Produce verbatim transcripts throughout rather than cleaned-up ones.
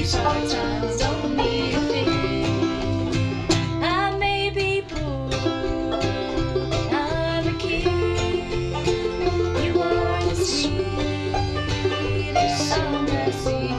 These hard times don't mean a thing. I may be poor, but I'm a king. You are the sweetest song I sing.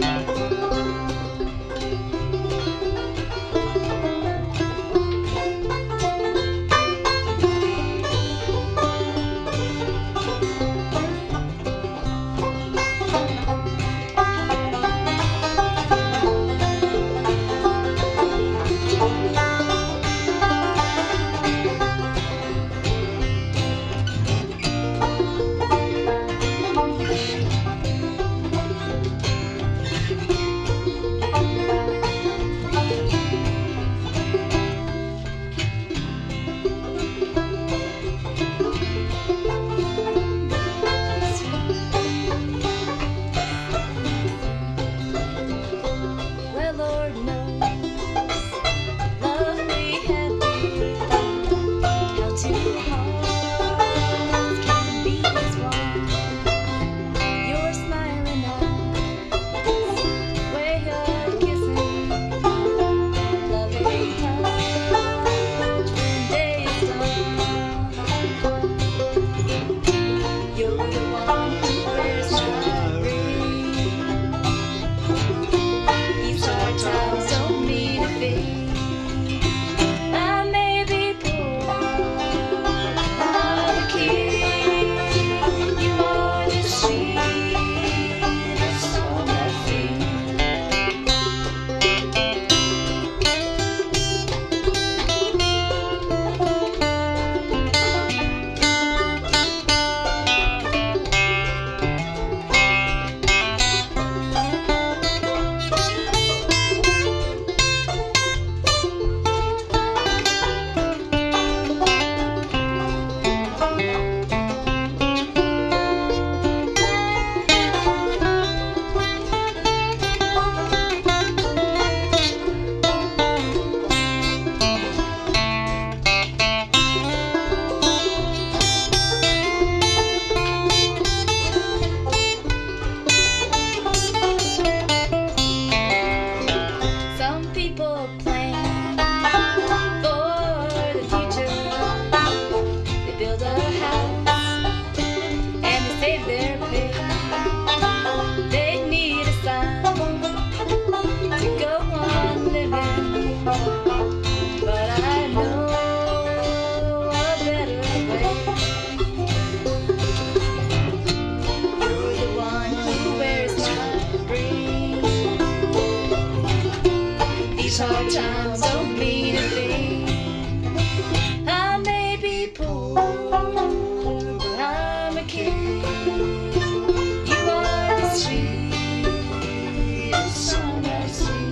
These hard times don't mean a thing. I may be poor, but I'm a king. You are the sweetest song I sing.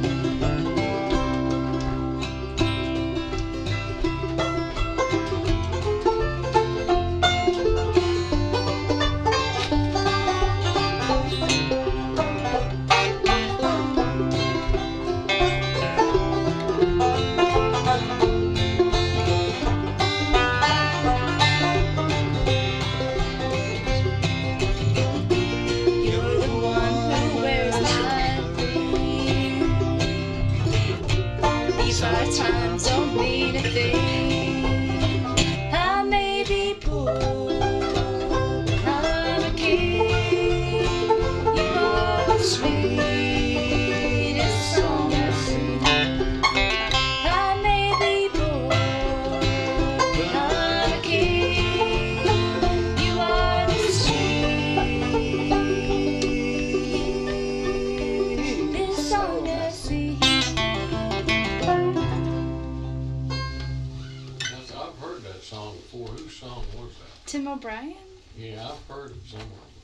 These hard times don't mean a thing. I may be poor, but I'm a king. You are the sweetest song I sing. I may be poor, but I'm a king. You are the sweetest song I sing. I've heard that song before. Whose song was that? Tim O'Brien? Yeah, I've heard it somewhere.